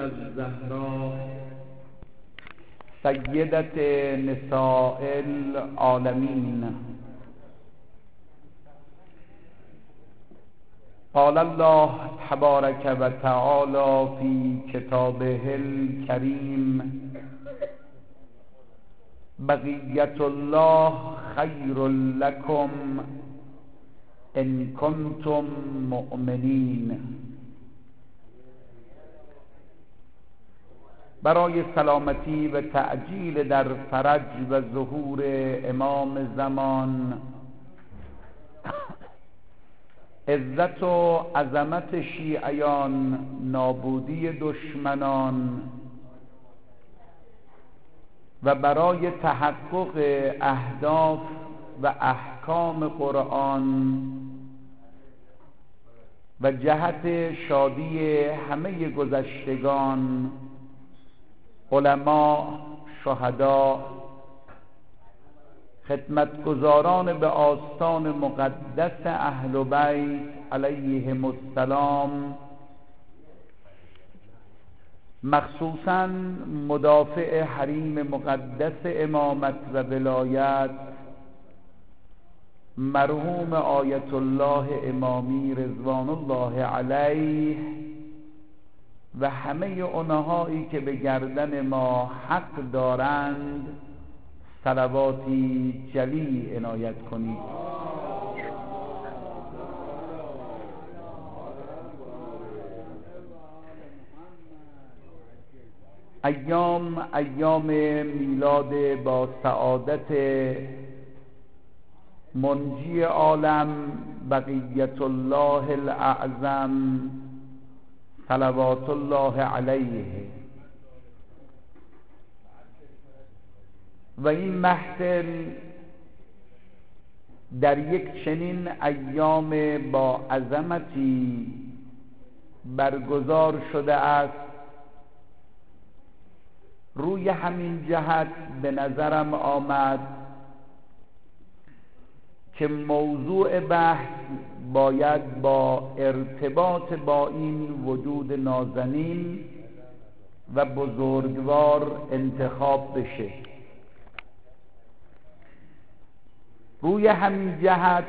الزهراء سیدة نساء العالمین. قال الله تبارک و تعالی فی کتابه الکریم: بقیت الله خیر لکم ان کنتم مؤمنین. برای سلامتی و تعجیل در فرج و ظهور امام زمان، عزت و عظمت شیعیان، نابودی دشمنان و برای تحقق اهداف و احکام قرآن و جهت شادی همه گذشتگان، علما، شهدا، خدمتگزاران به آستان مقدس اهل بیت علیهم السلام، مخصوصاً مدافع حریم مقدس امامت و ولایت مرحوم آیت الله امامی رضوان الله علیه و همه اونهایی که به گردن ما حق دارند، صلواتی جلی عنایت کنید. ایام میلاد با سعادت منجی عالم بقیت الله الاعظم صلوات الله علیه و این محفل در یک چنین ایام با عظمتی برگزار شده است. روی همین جهت به نظرم آمد که موضوع بحث باید با ارتباط با این وجود نازنین و بزرگوار انتخاب بشه. روی همین جهت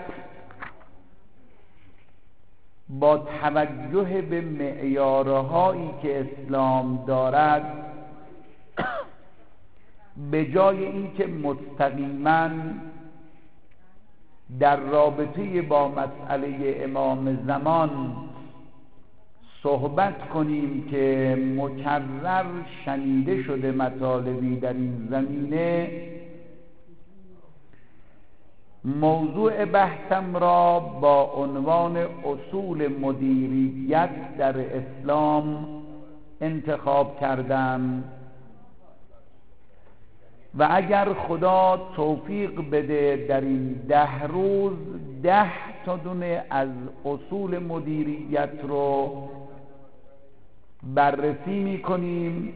با توجه به معیارهایی که اسلام دارد، به جای اینکه مستقیما در رابطه با مسئله امام زمان صحبت کنیم که مکرر شنیده شده مطالبی در این زمینه، موضوع بحثم را با عنوان اصول مدیریت در اسلام انتخاب کردم و اگر خدا توفیق بده در این 10 روز 10 تا دونه از اصول مدیریت رو بررسی می‌کنیم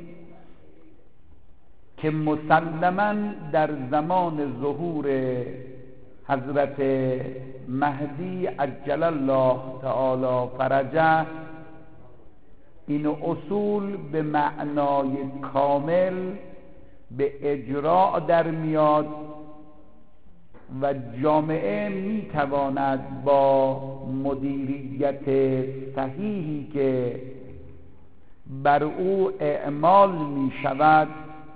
که مسلماً در زمان ظهور حضرت مهدی عجل الله تعالی فرجه این اصول به معنای کامل به اجراع در میاد و جامعه میتواند با مدیریت صحیحی که بر او اعمال میشود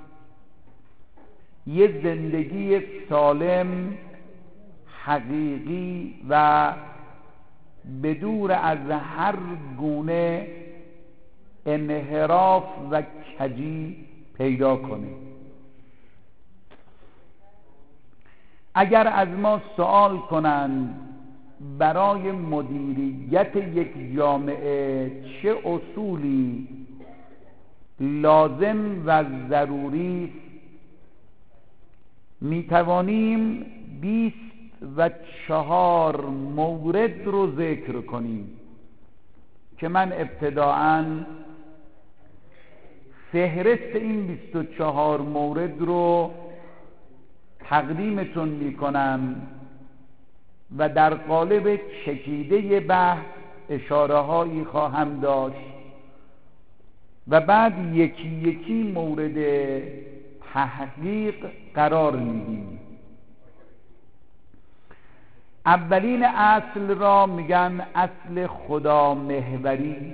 یه زندگی سالم، حقیقی و بدور از هر گونه انحراف و کجی پیدا کنه. اگر از ما سوال کنند برای مدیریت یک جامعه چه اصولی لازم و ضروری است، میتوانیم 24 مورد رو ذکر کنیم که من ابتداءً فهرست این 24 مورد رو تقدیمتون میکنم و در قالب چکیده بحث اشاره هایی خواهم داشت و بعد یکی یکی مورد تحقیق قرار میدیم. اولین اصل را میگن اصل خدا محوری،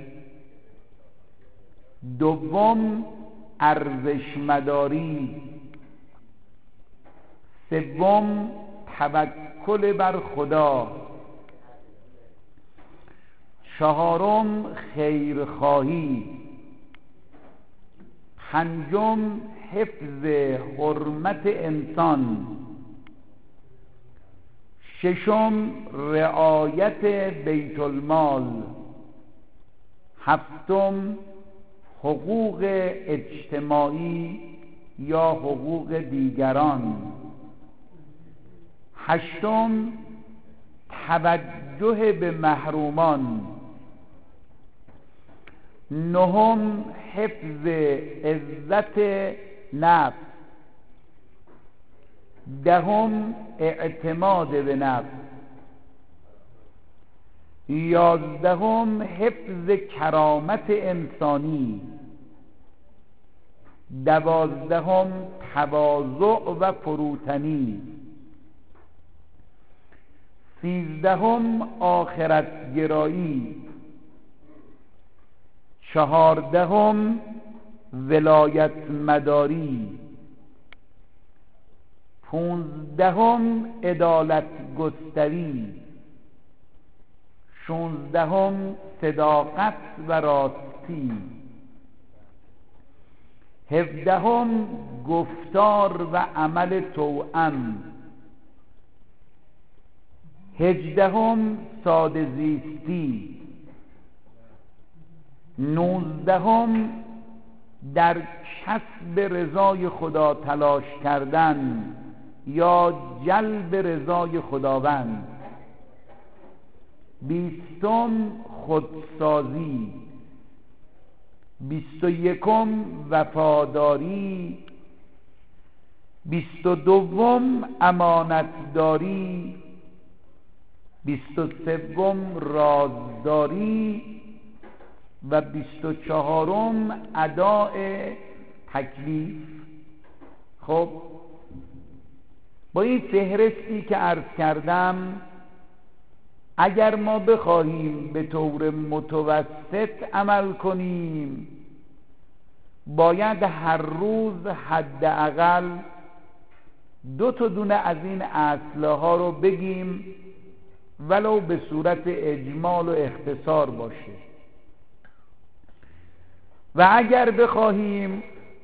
دوم ارزش مداری، سوم توکل بر خدا، چهارم خیرخواهی، پنجم حفظ حرمت انسان، ششم رعایت بیت المال، هفتم حقوق اجتماعی یا حقوق دیگران، هشتم توجه به محرومان، نهم حفظ عزت نفس، دهم اعتماد به نفس، یازدهم حفظ کرامت انسانی، دوازدهم تواضع و فروتنی، سیزدهم آخرت گرایی، چهاردهم ولایت مداری، پونزدهم عدالت گستری، شانزدهم صداقت و راستی، هفدهم گفتار و عمل توأم، هجدهم ساده زیستی، نوزدهم در کسب رضای خدا تلاش کردن یا جلب رضای خداوند، بیستم خودسازی، بیست و یکم وفاداری، بیست و دوم امانتداری، بیست و سوم رازداری و بیست و چهارم اداء تکلیف. خب با این فهرستی که عرض کردم، اگر ما بخواهیم به طور متوسط عمل کنیم، باید هر روز حداقل 2 دونه از این اصلها رو بگیم، ولو به صورت اجمال و اختصار باشه. و اگر بخواهیم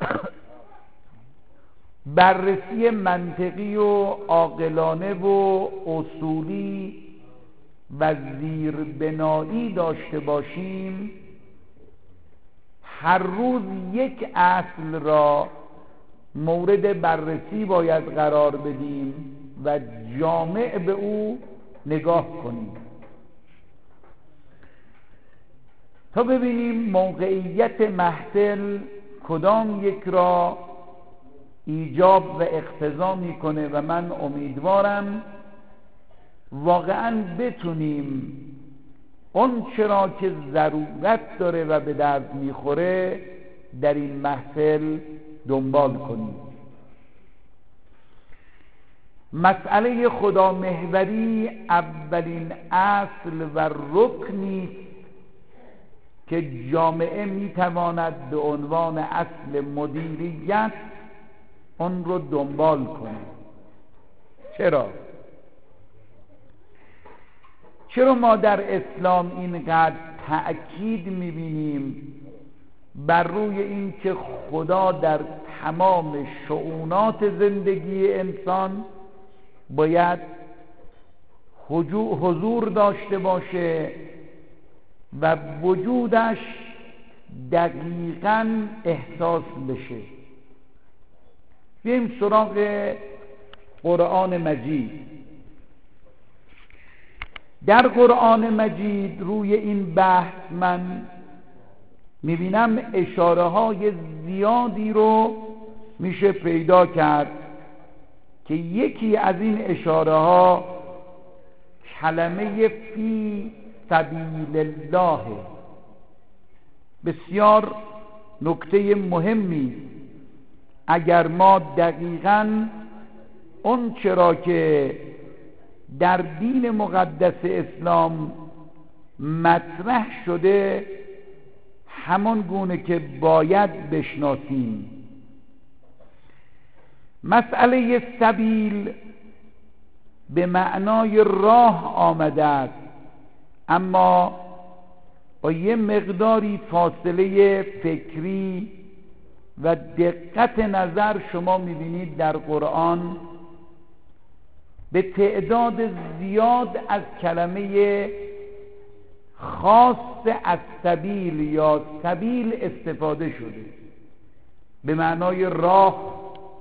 بررسی منطقی و عاقلانه و اصولی و زیربنایی داشته باشیم، هر روز یک اصل را مورد بررسی باید قرار بدیم و جامع به او نگاه کنیم تا ببینیم موقعیت محتل کدام یک را ایجاب و اقتضا میکنه و من امیدوارم واقعا بتونیم اون چرا که ضرورت داره و به درد میخوره در این محفل دنبال کنیم. مسئله خدا محوری اولین اصل و رکنی که جامعه میتواند به عنوان اصل مدیریت اون رو دنبال کنه. چرا ما در اسلام اینقدر تأکید میبینیم بر روی این که خدا در تمام شؤونات زندگی انسان باید حضور داشته باشه و وجودش دقیقاً احساس بشه؟ بیاییم سراغ قرآن مجید. در قرآن مجید روی این بحث من میبینم اشاره های زیادی رو میشه پیدا کرد که یکی از این اشاره ها کلمه فی سبیل الله بسیار نکته مهمی. اگر ما دقیقاً اون چرا که در دین مقدس اسلام مطرح شده همان گونه که باید بشناسیم. مسئله سبیل به معنای راه آمده است، اما با یه مقداری فاصله فکری و دقت نظر شما می‌بینید در قرآن به تعداد زیاد از کلمه خاص از سبیل یا سبیل استفاده شده به معنای راه.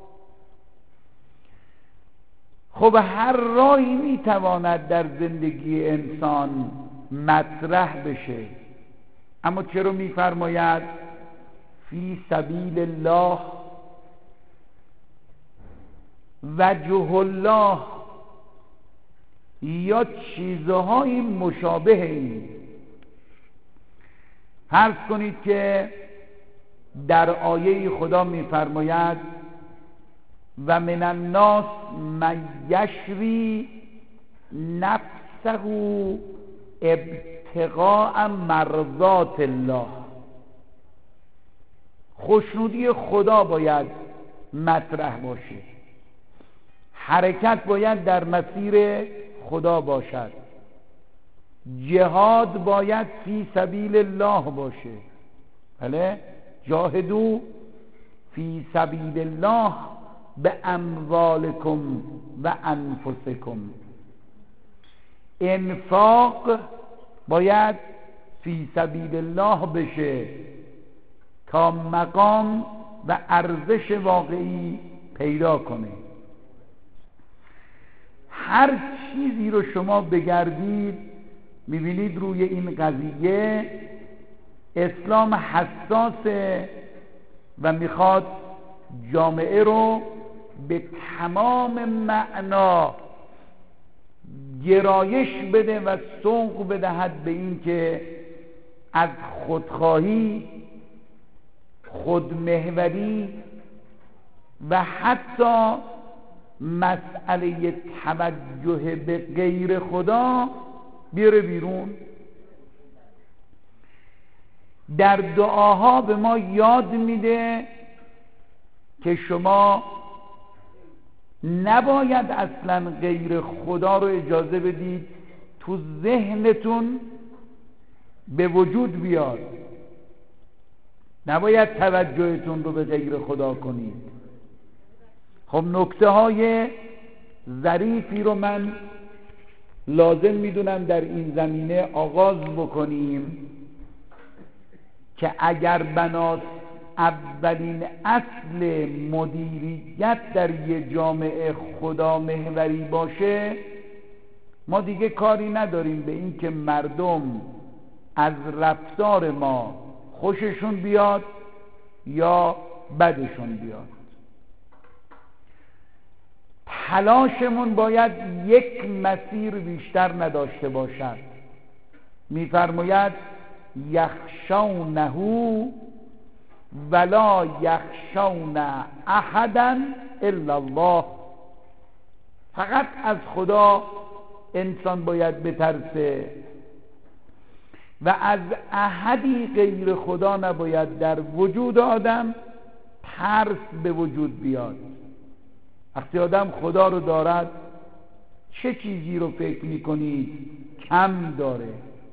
خب هر راهی میتواند در زندگی انسان مطرح بشه، اما چرا میفرماید فی سبیل الله؟ وجه الله یا چیزهای مشابه این. فرض کنید که در آیه خدا میفرماید و من الناس من یشری نفسه ابتغاء مرضات الله. خوشنودی خدا باید مطرح باشه، حرکت باید در مسیر خدا باشد، جهاد باید فی سبیل الله باشه. بله، جاهدوا فی سبیل الله به اموالکم و انفسکم. انفاق باید فی سبیل الله بشه تا مقام و ارزش واقعی پیدا کنه. هر چیزی رو شما بگردید میبینید روی این قضیه اسلام حساسه و میخواد جامعه رو به تمام معنا گرایش بده و سوق بدهد به این که از خودخواهی، خودمحوری و حتی مسئله توجه به غیر خدا بیاره بیرون. در دعاها به ما یاد میده که شما نباید اصلا غیر خدا رو اجازه بدید تو ذهنتون به وجود بیاد. نباید توجهتون رو به غیر خدا کنید. خب نکته های ظریفی رو من لازم میدونم در این زمینه آغاز بکنیم که اگر بناست اولین اصل مدیریت در یه جامعه خدا محوری باشه، ما دیگه کاری نداریم به این که مردم از رفتار ما خوششون بیاد یا بدشون بیاد. تلاشمون باید یک مسیر بیشتر نداشته باشد. میفرماید یخشونه ولا یخشون احدا الا الله. فقط از خدا انسان باید بترسه و از احدی غیر خدا نباید در وجود آدم ترس به وجود بیاد. وقتی آدم خدا رو دارد چه چیزی رو فکر میکنید کم داره؟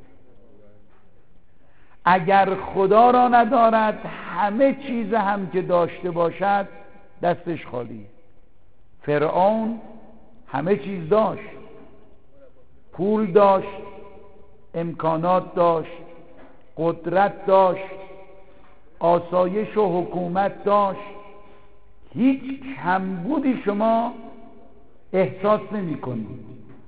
اگر خدا را ندارد همه چیز هم که داشته باشد دستش خالی. فرعون همه چیز داشت، پول داشت، امکانات داشت، قدرت داشت، آسایش و حکومت داشت، هیچ کمبودی شما احساس نمی کنید،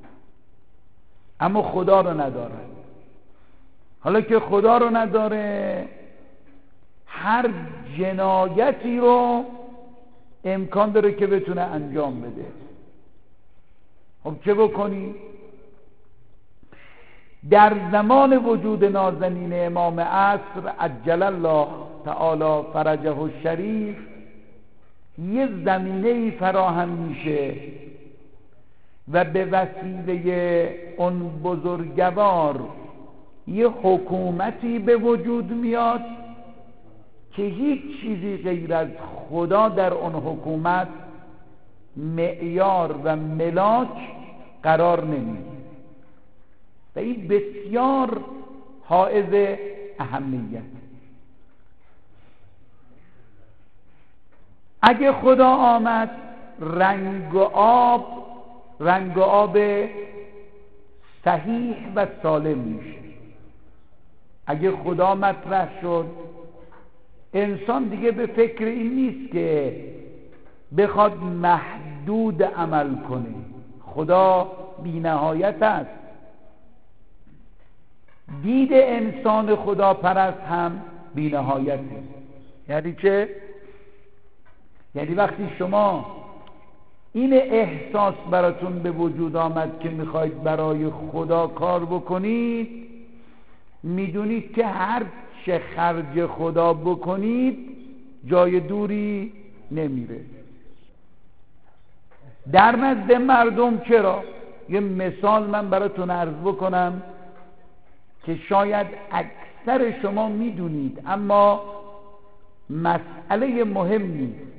اما خدا رو ندارد. حالا که خدا رو نداره هر جنایتی رو امکان داره که بتونه انجام بده. خب چه بکنی؟ در زمان وجود نازنین امام عصر عجل الله تعالی فرجه الشریف یه زمینه‌ای فراهم میشه و به وسیله اون بزرگوار یه حکومتی به وجود میاد که هیچ چیزی غیر از خدا در اون حکومت معیار و ملاک قرار نمیگیره و این بسیار حائز اهمیت. اگه خدا آمد رنگ و آب صحیح و سالم میشه. اگه خدا مطرح شد انسان دیگه به فکر این نیست که بخواد محدود عمل کنه. خدا بی نهایت است. دید انسان خدا پرست هم بی نهایته. یعنی چه؟ یعنی وقتی شما این احساس براتون به وجود آمد که میخواید برای خدا کار بکنید، میدونید که هر چه خرج خدا بکنید جای دوری نمیره. در نزد مردم چرا؟ یه مثال من براتون عرض بکنم که شاید اکثر شما میدونید اما مسئله مهم نیست.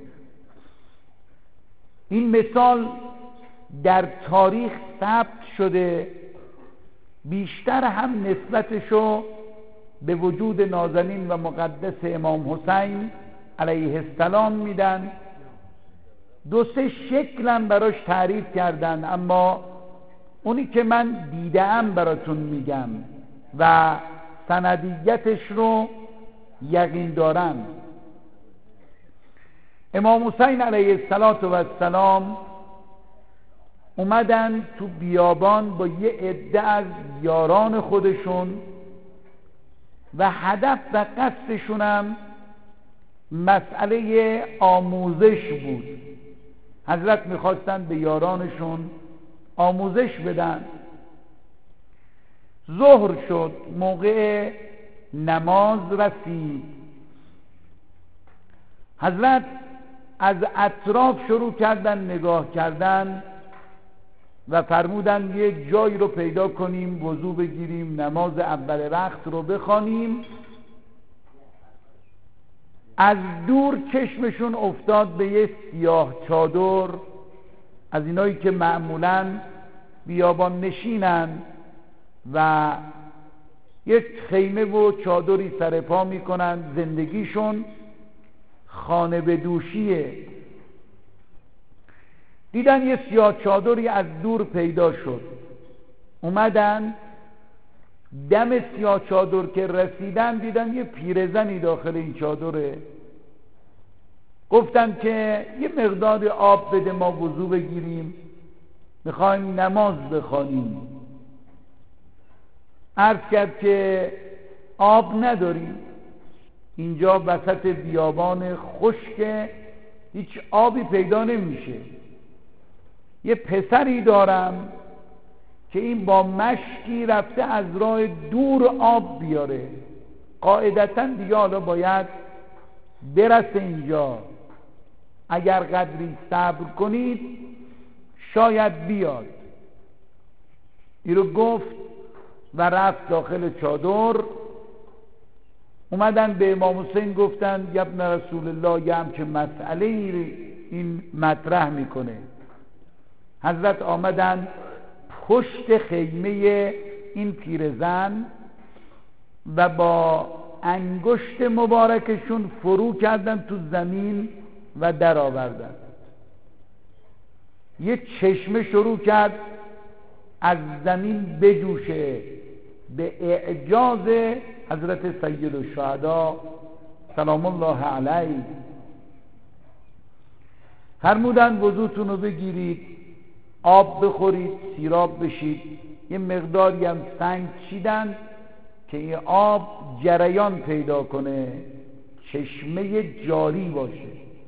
این مثال در تاریخ ثبت شده، بیشتر هم نسبتشو به وجود نازنین و مقدس امام حسین علیه السلام میدن. دو سه شکلم براش تعریف کردن، اما اونی که من دیدم براتون میگم و سندیتش رو یقین دارم. امام حسین علیه السلام اومدن تو بیابان با یه عده از یاران خودشون و هدف و قصدشونم مسئله آموزش بود. حضرت میخواستن به یارانشون آموزش بدن. ظهر شد، موقع نماز رسید. حضرت از اطراف شروع کردن نگاه کردن و فرمودن یک جایی رو پیدا کنیم، وضو بگیریم، نماز اول وقت رو بخوانیم. از دور چشمشون افتاد به یه سیاه چادر از اینایی که معمولاً بیابان نشینن و یک خیمه و چادری سر پا میکنن. زندگیشون خانه به دوشیه. دیدن یه سیاه چادری از دور پیدا شد، اومدن دم سیاه چادر که رسیدن دیدن یه پیرزنی داخل این چادره. گفتن که یه مقدار آب بده ما وضو بگیریم، میخوایم نماز بخوانیم. عرض کرد که آب نداریم، اینجا وسط بیابان خشک هیچ آبی پیدا نمیشه. یه پسری دارم که این با مشکی رفته از راه دور آب بیاره، قاعدتا دیگه حالا باید برسه اینجا، اگر قدری صبر کنید شاید بیاد. این رو گفت و رفت داخل چادر. اومدن به امام حسین گفتن یا ابن رسول الله یه همچه مسئله این مطرح میکنه. حضرت آمدن پشت خیمه این پیرزن و با انگشت مبارکشون فرو کردن تو زمین و در آوردن. یه چشمه شروع کرد از زمین بجوشه به اعجاز حضرت سید الشهدا سلام الله علیه. فرمودن وضوتون رو بگیرید، آب بخورید، سیراب بشید. یه مقداری هم سنگ چیدن که این آب جریان پیدا کنه، چشمه جاری باشه.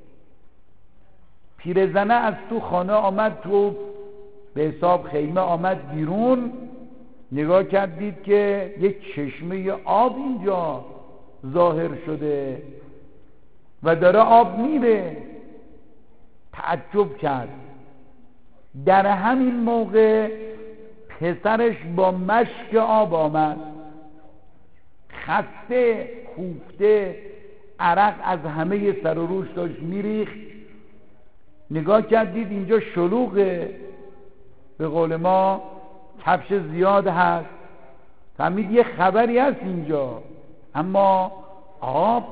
پیرزنه از تو خانه آمد تو، به حساب خیمه آمد بیرون، نگاه کرد دید که یک چشمه آب اینجا ظاهر شده. و داره آب میره. تعجب کرد. در همین موقع پسرش با مشک آب آمد، خسته کوفته، عرق از همه سر و روش داشت میریخت. نگاه کرد دید اینجا شلوغه، به قول ما کفش زیاد هست، فهمید یه خبری هست اینجا، اما آب،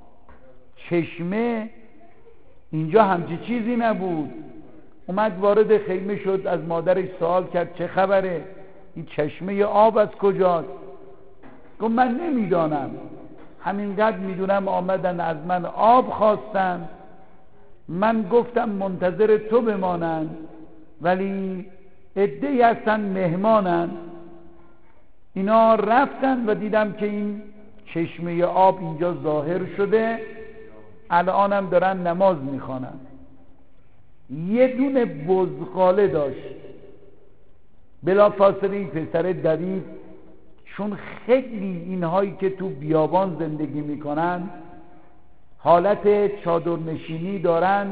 چشمه، اینجا همچی چیزی نبود. اومد وارد خیمه شد، از مادرش سوال کرد چه خبره؟ این چشمه آب از کجاست؟ گفت من نمیدانم، همینقدر میدونم آمدن از من آب خواستن، من گفتم منتظر تو بمانن، ولی عده‌ای هستن مهمانن. اینا رفتن و دیدم که این چشمه آب اینجا ظاهر شده، الانم دارن نماز میخوانن. یه دونه بزغاله داشت. بلافاصله این پسر دوید، چون خیلی اینهایی که تو بیابان زندگی میکنن حالت چادرنشینی دارن،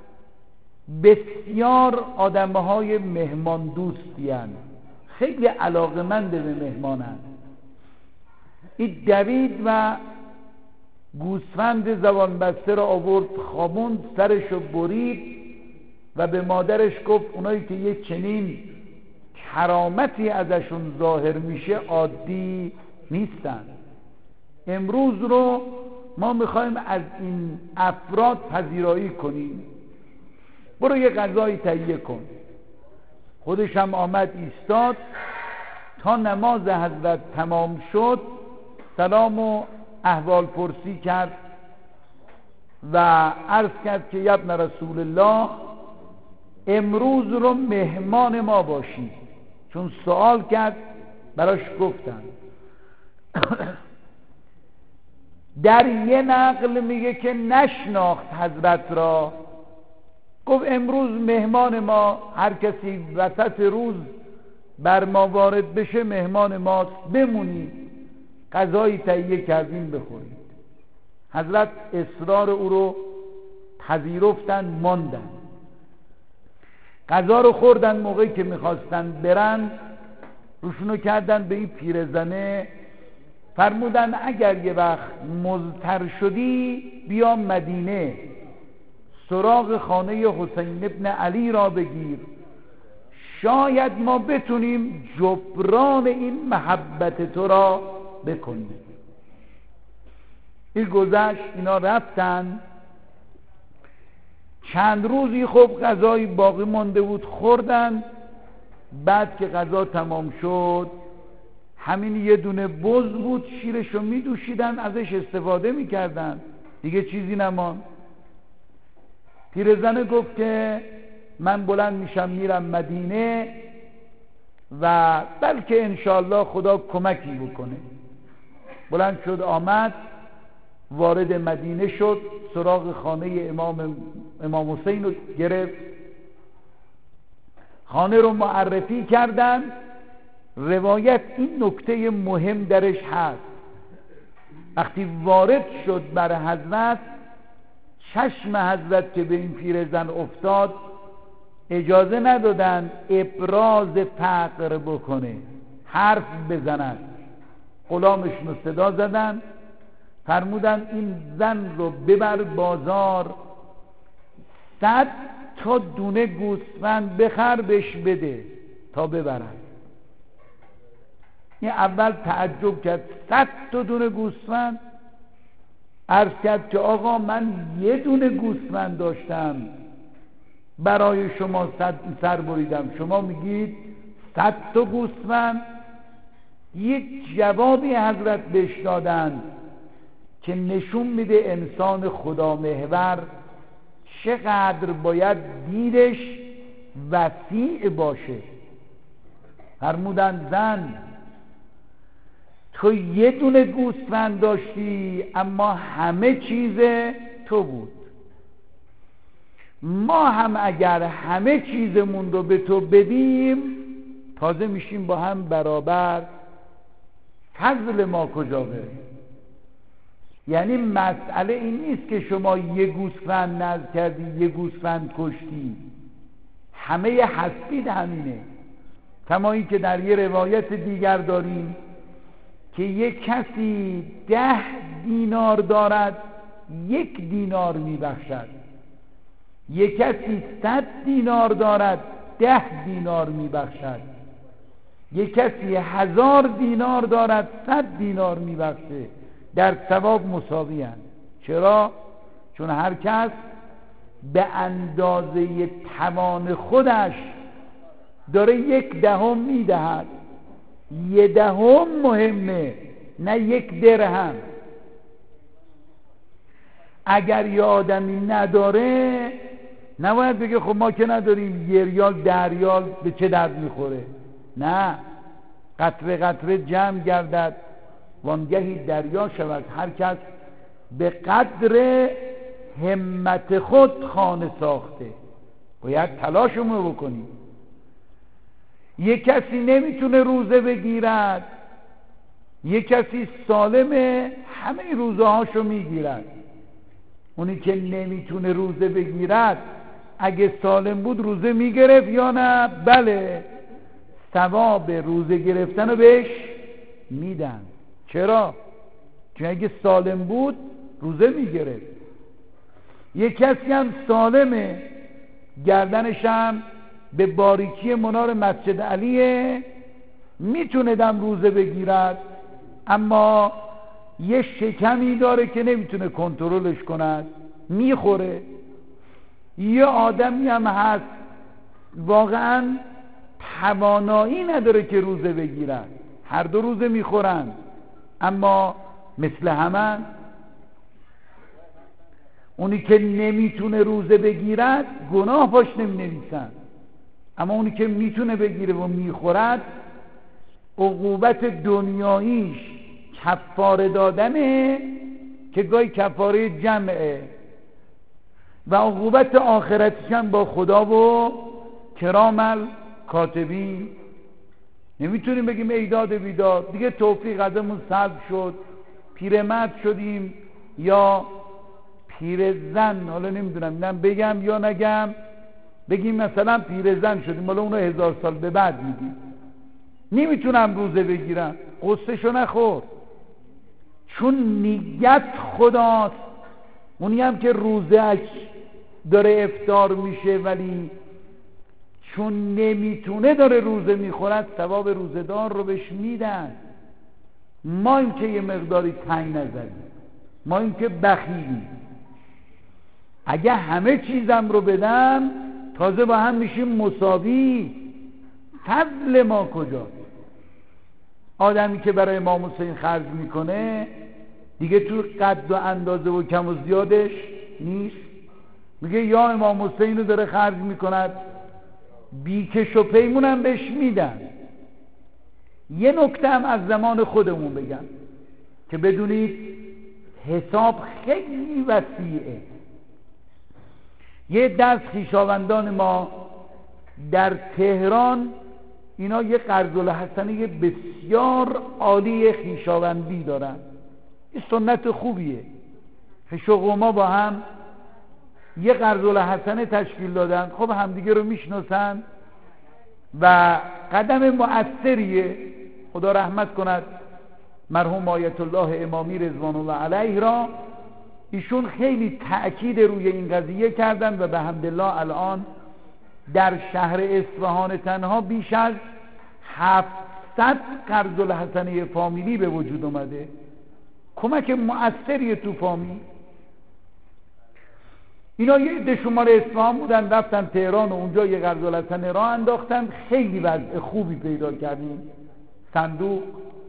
بسیار آدمهای مهمان دوستی هن، خیلی علاقمند به مهمانن. این دوید و گوسفند زبان بسته را آورد خوابوند، سرشو برید و به مادرش گفت اونایی که یه چنین کرامتی ازشون ظاهر میشه عادی نیستن. امروز رو ما میخوایم از این افراد پذیرایی کنیم، برو یه غذایی تهیه کن. خودش هم آمد ایستاد تا نماز حضرت تمام شد، سلام و احوال پرسی کرد و عرض کرد که ابن رسول الله امروز رو مهمان ما باشید. چون سوال کرد براش گفتن. در یه نقل میگه که نشناخت حضرت را، گفت امروز مهمان ما، هر کسی وسط روز بر ما وارد بشه مهمان ماست، بمونید، غذایی تهیه کردیم بخورید. حضرت اصرار او رو پذیرفتن، ماندن، غذا رو خوردن. موقعی که میخواستن برن روشونو کردن به این پیرزنه، فرمودن اگر یه وقت مضطر شدی بیا مدینه، سراغ خانه حسین ابن علی را بگیر، شاید ما بتونیم جبران این محبت تو را بکنیم. این گذشت، اینا رفتن. چند روزی خب غذای باقی مانده بود، خوردن. بعد که غذا تمام شد، همین یه دونه بز بود، شیرشو می دوشیدن، ازش استفاده می کردن، دیگه چیزی نمان. پیرزنه گفت که من بلند میشم میرم مدینه و بلکه انشاءالله خدا کمکی بکنه. بلند شد آمد، وارد مدینه شد، سراغ خانه امام حسین رو گرفت، خانه رو معرفی کردن. روایت این نکته مهم درش هست، وقتی وارد شد بر حضرت، چشم حضرت که به این پیرزن افتاد، اجازه ندادن ابراز فقر بکنه، حرف بزنن. غلامشون رو صدا زدن، فرمودن این زن رو ببر بازار، 100 تا دونه گوسفند بخر بهش بده تا ببرن. این اول تعجب کرد، 100 تا دونه گوسفند؟ عرض کرد که آقا من یه دونه گوسفند داشتم برای شما سر بریدم، شما میگید 100 تا گوسفند؟ یک جوابی حضرت بهش دادن که نشون میده انسان خدا محور چقدر باید دیدش وسیع باشه. فرمودن زن تو یه دونه گوسفند داشتی اما همه چیز تو بود، ما هم اگر همه چیزمون رو به تو بدیم تازه میشیم با هم برابر، فضل ما کجا بره؟ یعنی مسئله این نیست که شما یه گوسفند نذر کردی، یه گوسفند کشتی، همه حسبید همینه. کما این که در یه روایت دیگر داریم که یک کسی 10 دینار دارد 1 دینار میبخشد، یک کسی 100 دینار دارد 10 دینار میبخشد، یک کسی 1000 دینار دارد 100 دینار میبخشه، در ثواب مساوی هستند. چرا؟ چون هر کس به اندازه توان خودش داره 1/10 میدهد. 1/10 مهمه، نه 1 درهم. اگر یه آدمی نداره نباید بگه خب ما که نداریم، 1 ریال 10 ریال به چه درد میخوره. نه، قطره قطره جمع گردد وانگهی دریا شود. هر کس به قدر همت خود خانه ساخته، باید تلاشمون بکنیم. یک کسی نمیتونه روزه بگیرد، یک کسی سالمه همه روزه هاشو میگیرد. اونی که نمیتونه روزه بگیرد اگه سالم بود روزه میگرفت یا نه؟ بله، ثواب روزه گرفتن رو بهش میدن. چرا؟ چون اگه سالم بود روزه میگرفت. یک کسی هم سالمه، گردنش هم به باریکی منار مسجد علیه، میتونه دم روزه بگیرد، اما یه شکمی داره که نمیتونه کنترلش کند، میخوره. یه آدمی هم هست واقعا توانایی نداره که روزه بگیرد، هر دو روزه میخورن اما مثل همن. اونی که نمیتونه روزه بگیرد گناه باش نمینویسن، اما اونی که میتونه بگیره و میخورد عقوبت دنیاییش کفاره دادنه که گاهی کفاره جمعه، و عقوبت آخرتش هم با خدا و کرام کاتبین. نمیتونیم بگیم ایداد بیداد دیگه توفیق ازمون سلب شد، پیرمرد شدیم یا پیرزن، حالا نمیدونم بگم یا نگم، بگیم مثلا پیرزن شدیم، حالا اونو 1000 سال به بعد میگیم نمیتونم روزه بگیرم. قصهشو نخور، چون نیت خداست. اونی هم که روزهش داره افطار میشه ولی چون نمیتونه داره روزه میخورد، ثواب روزه‌دار رو بهش میدن. ما این که یه مقداری تنگ نزدیم، ما این که بخیلیم. اگه همه چیزم رو بدم تازه با هم میشیم مساوی. فضل ما کجاست؟ آدمی که برای امام حسین خرج میکنه دیگه تو قد و اندازه و کم و زیادش نیست. میگه یا امام حسین رو داره خرج میکند، بیکش و پیمونم بهش میدن. یه نکته هم از زمان خودمون بگم که بدونید حساب خیلی وسیعه. یه دست خویشاوندان ما در تهران اینا یه قرض‌الحسنه بسیار عالی خویشاوندی دارن، این سنت خوبیه. فشق ما با هم یه قرض‌الحسنه تشکیل دادن، خب همدیگه رو میشناسن و قدم مؤثریه. خدا رحمت کند مرحوم آیت الله امامی رضوان الله علیه را، ایشون خیلی تأکید روی این قضیه کردن و به حمدالله الان در شهر اصفهان تنها بیش از 700 قرض‌الحسنه فامیلی به وجود اومده. کمک مؤثریه تو فامیل. اینا یه عده شمال اصفهان بودن رفتن تهران و اونجا یه قرض‌الحسنه راه انداختن، خیلی وضع خوبی پیدا کردیم. صندوق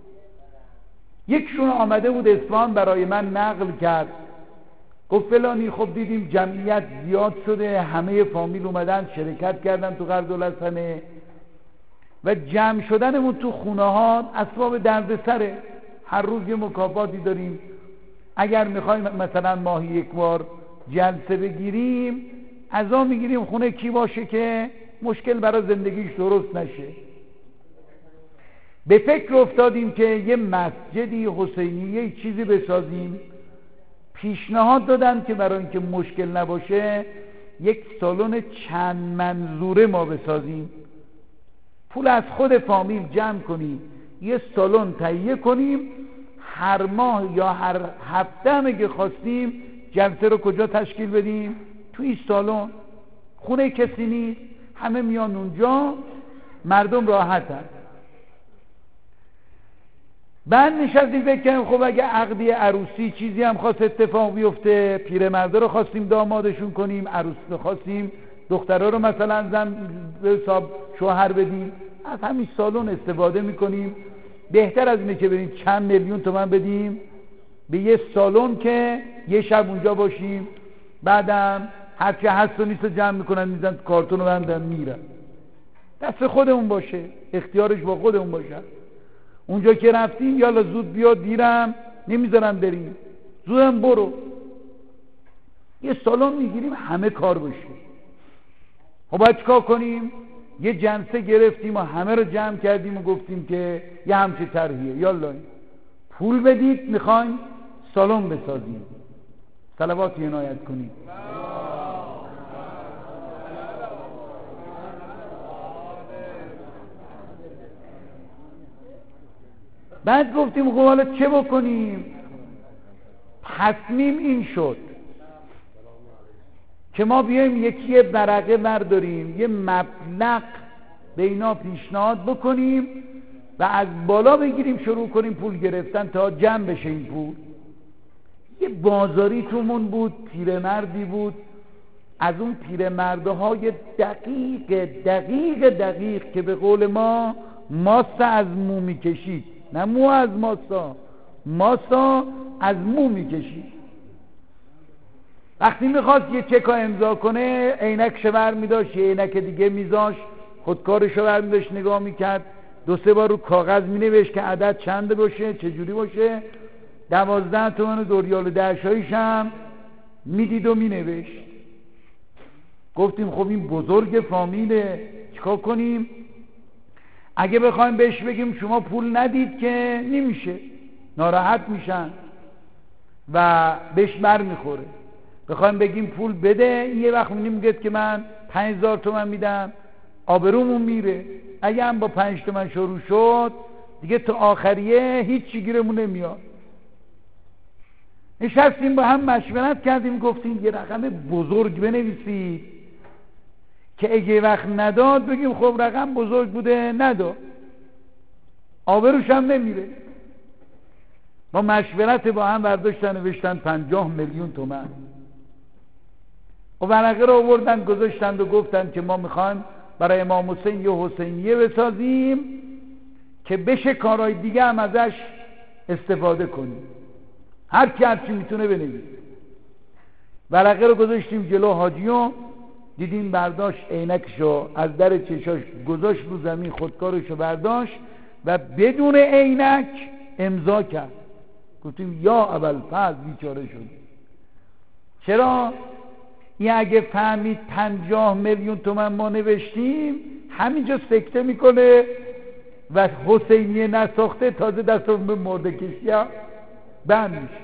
یکشون آمده بود اصفهان برای من نقل کرد، گفت فلانی خب دیدیم جمعیت زیاد شده، همه فامیل اومدن شرکت کردن تو قرض‌الحسنه و جمع شدنمون تو خونه ها اسباب دردسره. هر روز یه مکافاتی داریم، اگر میخوایم مثلا ماهی یک بار جلسه بگیریم عزا میگیریم خونه کی باشه که مشکل برای زندگیش درست نشه. به فکر افتادیم که یه مسجدی حسینیه چیزی بسازیم پیشنهاد دادن که برای اینکه مشکل نباشه یک سالن چند منظوره ما بسازیم، پول از خود فامیل جمع کنیم، یه سالن تهیه کنیم، هر ماه یا هر هفته هم اگه خواستیم جلسه رو کجا تشکیل بدیم؟ توی سالن. خونه کسی نیست، همه میان اونجا، مردم راحتن. بعد نشستیم فکر کردیم خب اگه عقدی عروسی چیزی هم خواست اتفاق بیفته، پیرمردا رو خواستیم دامادشون کنیم، عروس رو خواستیم دخترها رو مثلا زن به حساب شوهر بدیم، از همین سالن استفاده میکنیم. بهتر از اینه که بریم چند میلیون تومان بدیم به یه سالن که یه شب اونجا باشیم، بعدم هرچی هست و نیست جمع میکنن میزن کارتون رو بندن میرن. دست خودمون باشه، اختیارش با خودمون باشه. اونجا که رفتیم یالا زود بیا، دیرم نمیذارن بریم، زودم برو. یه سالن میگیریم همه کار بشه. خب باید چیکار کنیم؟ یه جلسه گرفتیم و همه رو جمع کردیم و گفتیم که یه همچه طرحیه، یالا پول بدید میخوایم سالن بسازیم. صلوات عنایت کنید. بعد گفتیم خب حالا چه بکنیم؟ تصمیم این شد که ما بیایم یکی ورقه برداریم، یه مبلغ به اینا پیشنهاد بکنیم و از بالا بگیریم شروع کنیم پول گرفتن تا جمع بشه این پول. یه بازاری تومون بود، پیرمردی بود، از اون پیرمردهای دقیق که به قول ما ماسا از مو میکشید، نه مو از ماسا از مو میکشید. وقتی میخواست یه چک امضا کنه عینکش ور میداشت، یه عینک دیگه میذاشت، خودکارشو ور میداشت نگاه میکرد، 2-3 بار رو کاغذ مینوشت که عدد چنده باشه، چجوری باشه، 12 تومن دوریال دهشاییش هم میدید و مینوشت. گفتیم خب این بزرگ فامیله، چیکار کنیم؟ اگه بخوایم بهش بگیم شما پول ندید که نمیشه، ناراحت میشن و بهش بر میخوره. بخوایم بگیم پول بده، یه وقت میگه که من 5000 تومن میدم، آبرومون میره. اگه هم با 5 تومن شروع شد دیگه تا آخریه هیچی گیرمون نمیاد. نشستیم با هم مشورت کردیم، گفتیم یه رقم بزرگ بنویسید که اگه وقت نداد بگیم خب رقم بزرگ بوده نداد، آبروش هم نمیره. با مشورت با هم برداشتن نوشتن 50 میلیون تومان و ورقه رو آوردن گذاشتند و گفتن که ما میخوایم برای امام حسین یه حسینیه بسازیم که بشه کارهای دیگه هم ازش استفاده کنیم، هر کی میتونه بنویسه. ورقه رو گذاشتیم جلو حاجیو، دیدیم برداشت عینکشو از در چشاش گذاشت رو زمین، خودکارشو برداشت و بدون عینک امضا کرد. گفتیم یا ابوالفضل بیچاره شد. چرا؟ این اگه فهمید 50 میلیون تومان ما نوشتیم همینجا سکته میکنه و حسینیه نساخته تازه دستم به مرده کشی بند میشه.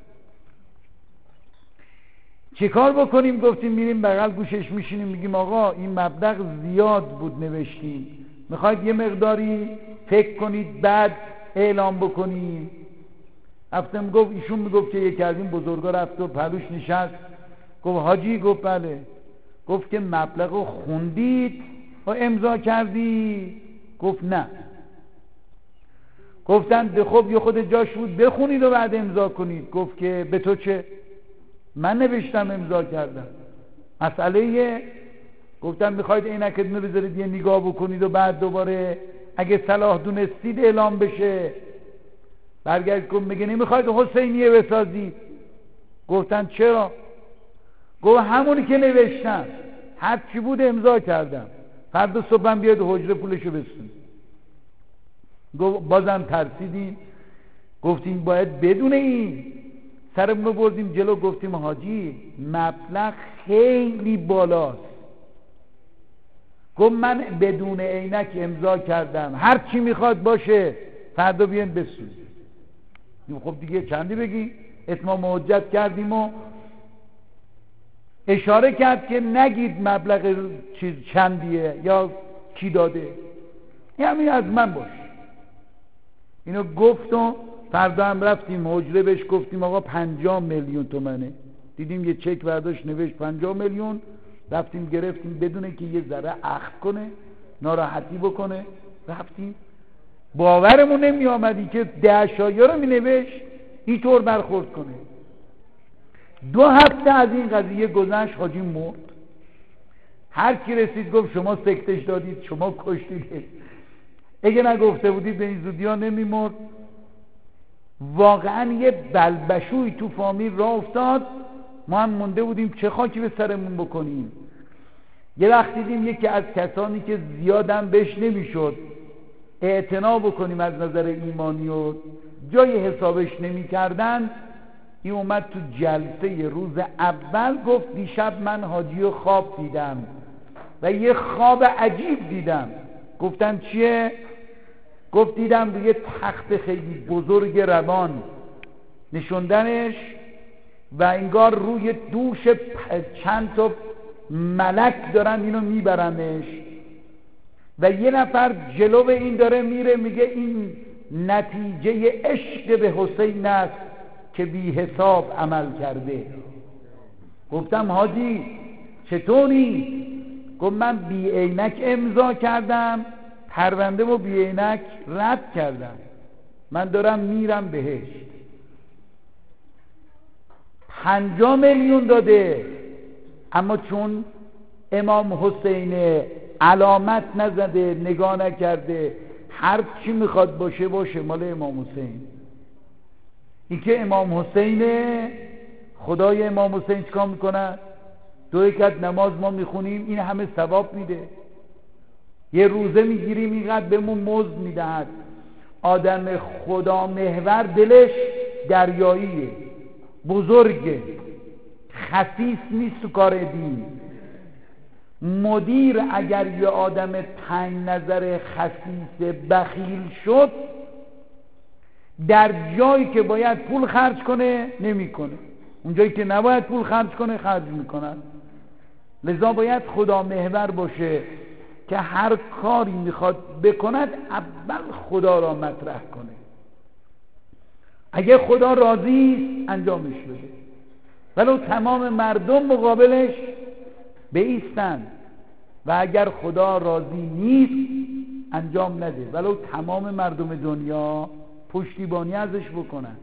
چه کار بکنیم؟ گفتیم میریم بغل گوشش میشینیم میگیم آقا این مبلغ زیاد بود نوشتیم، میخواید یه مقداری فکر کنید بعد اعلام بکنیم. رفتم گفت ایشون میگفت که یکی از این بزرگا رفت و پلوش نشست، گفت حاجی، گفت بله. گفت که مبلغ رو خوندید و امضا کردی؟ گفت نه. گفتن ده خب یه خود جاش بود بخونید و بعد امضا کنید. گفت که به تو چه؟ من نوشتم امضا کردم، مسئله. گفتم میخواید عینکتون رو بذارید یه نگاه بکنید و بعد دوباره اگه صلاح دونستید اعلام بشه برگرد کن میگه نمیخواید حسینیه بسازید. گفتن چرا؟ گفت همونی که نوشتم، هر چی بود امضا کردم، فردا صبحم بیاد حجره پولشو بسون. گفت بازم ترسیدیم، گفتیم باید بدون این سرمون رو بردیم جلو، گفتیم حاجی مبلغ خیلی بالاست. گفت من بدون عینک امضا کردم، هر چی میخواد باشه فردا بیان بسون. خب دیگه چندی بگی؟ اتمام حجت کردیم و اشاره کرد که نگید مبلغ چیز چندیه یا کی داده، همین از من باش. اینو گفت و فردا هم رفتیم حجره بهش گفتیم آقا 50 میلیون تومنه. دیدیم یه چک برداشت نوشت 50 میلیون، رفتیم گرفتیم بدون که یه ذره اخم کنه ناراحتی بکنه. رفتیم باورمون نمی آمدی که 10 شایعه رو می نوشت اینطور برخورد کنه. 2 هفته از این قضیه گذشت، حاجی مرد. هر کی رسید گفت شما سکتش دادید، شما کشتید. اگه نگفته بودید به این زودی ها نمی مرد. واقعا یه بلبشوی تو فامیل راه افتاد، ما هم مونده بودیم چه خاکی به سرمون بکنیم. یه وقت دیدیم یکی از کسانی که زیادم بهش نمیشد اعتنا بکنیم از نظر ایمانی و جای حسابش نمی کردن، این اومد تو جلسه روز اول گفت دیشب من حاجی و خواب دیدم و یه خواب عجیب دیدم. گفتن چیه؟ گفت دیدم روی تخت خیلی بزرگ روان نشوندنش و انگار روی دوش چند تا ملک دارن اینو میبرنش و یه نفر جلو این داره میره میگه این نتیجه عشق به حسین است که بی حساب عمل کرده. گفتم حاجی چطوری؟ گفت من بی عینک امضا کردم، پرونده و بی عینک رد کردم، من دارم میرم بهشت. 50 میلیون داده، اما چون امام حسین علامت نزده نگاه نکرده، هر چی میخواد باشه باشه مال امام حسین. این که امام حسینه، خدای امام حسین چیکار میکنه؟ 2 رکعت نماز ما میخونیم این همه ثواب میده، یه روزه میگیریم اینقدر بهمون مزد میدهد. آدم خدا محور دلش دریاییه، بزرگه، خسیس نیست تو کار دین. مدیر اگر یه آدم تنگ نظر خسیس بخیل شد، در جایی که باید پول خرج کنه نمیکنه، اون جایی که نباید پول خرج کنه خرج میکنن. لذا باید خدا محور باشه که هر کاری میخواد بکند اول خدا را مطرح کنه. اگه خدا راضی انجامش بده، ولو تمام مردم مقابلش بایستن، و اگر خدا راضی نیست انجام نده، ولو تمام مردم دنیا پشتیبانی ازش بکنن.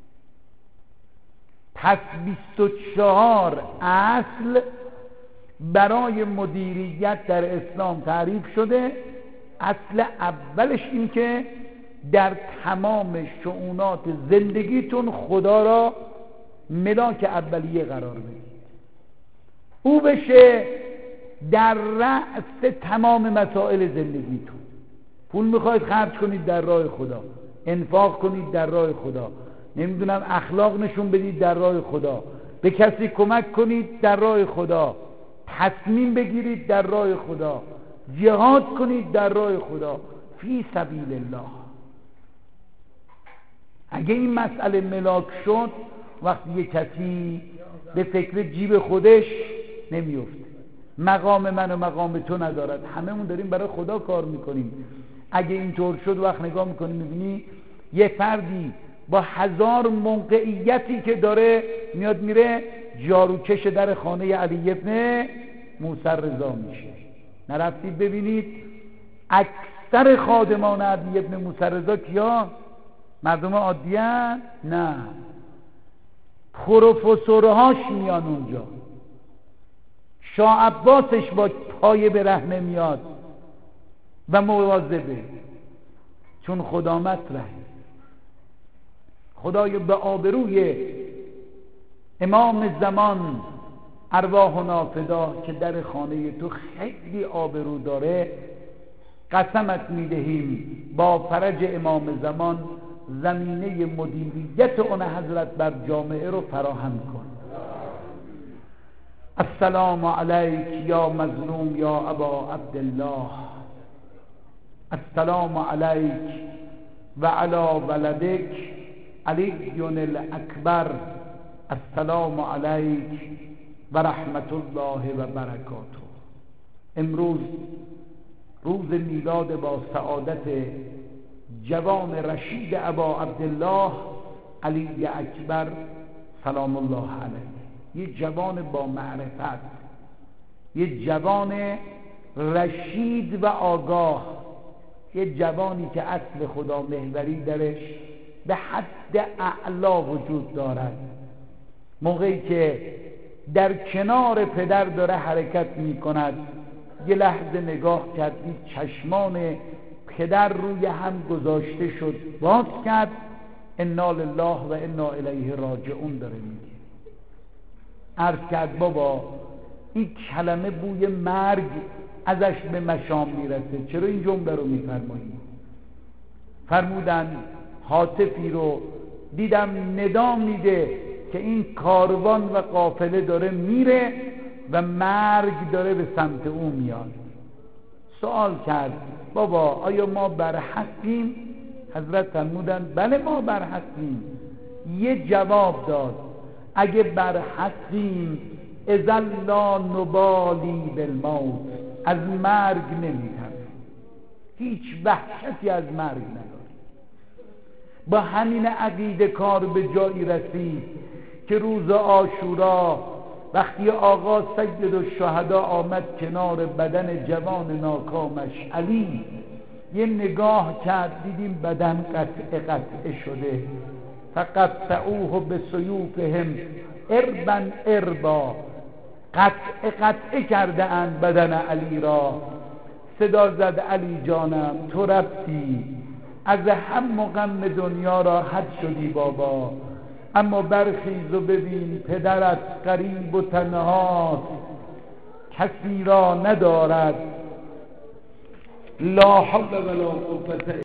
پس 24 اصل برای مدیریت در اسلام تعریف شده. اصل اولش این که در تمام شؤونات زندگیتون خدا را ملاک اولیه قرار بدید، او بشه در رأس تمام مسائل زندگیتون. پول میخواید خرج کنید در راه خدا، انفاق کنید در راه خدا، نمیدونم اخلاق نشون بدید در راه خدا، به کسی کمک کنید در راه خدا، تصمیم بگیرید در راه خدا، جهاد کنید در راه خدا، فی سبیل الله. اگه این مسئله ملاک شد، وقتی یک کسی به فکر جیب خودش نمیفته، مقام من و مقام تو ندارد، هممون داریم برای خدا کار میکنیم. اگه اینطور شد وقت نگاه میکنیم میبینی یه فردی با 1000 موقعیتی که داره میاد میره جاروکش در خانه علی ابن موسی رضا میشه. نرفتید ببینید اکثر خادمان علی ابن موسی رضا کیا؟ مردم عادیه؟ نه، پروفسورهاش میان اونجا. شاه عباسش با پای به ره نمیاد و مواظبه، چون خدا مطرحه. خدای به آبروی امام زمان ارواحنا فدا که در خانه تو خیلی آبرو داره، قسمت میدهیم با فرج امام زمان زمینه مدیریت اون حضرت بر جامعه رو فراهم کن. السلام علیک یا مظلوم یا ابا عبدالله، السلام علیک و علی ولدک علی الاکبر السلام علیک و رحمت الله و برکاته. امروز روز میلاد با سعادت جوان رشید ابا عبدالله علی اکبر سلام الله علیه. یه جوان با معرفت، یه جوان رشید و آگاه، یه جوانی که اصل خدا محوری درش به حد اعلا وجود دارد. موقعی که در کنار پدر داره حرکت می کند، یه لحظه نگاه کرد، دید چشمان پدر روی هم گذاشته شد، باز کرد، انا لله و انا الیه راجعون داره میگه. عرض کرد بابا این کلمه بوی مرگ ازش به مشام میرسه، چرا این جمله رو میفرمایی؟ فرمودن هاتفی رو دیدم ندا میده که این کاروان و قافله داره میره و مرگ داره به سمت او میاد. سوال کرد بابا آیا ما بر حقیم؟ حضرت فرمودن بله ما بر حقیم. یه جواب داد اگه بر حقیم اذا لا نبالی بالموت، از مرگ نمیترسیم، هیچ وحشتی از مرگ نداریم. با همین عقیده کار به جایی رسید که روز عاشورا وقتی آقا سید الشهدا آمد کنار بدن جوان ناکامش علی، یه نگاه کرد، دیدیم بدن قطعه شده. فقطعوه بسیوفهم اربا اربا، قطعه کرده اند بدن علی را. صدا زد علی جانم تو رفتی، از هم و غم دنیا راحت شدی بابا، اما برخیز و ببین پدرت غریب و تنهاست، کسی را ندارد. لا حول ولا قوة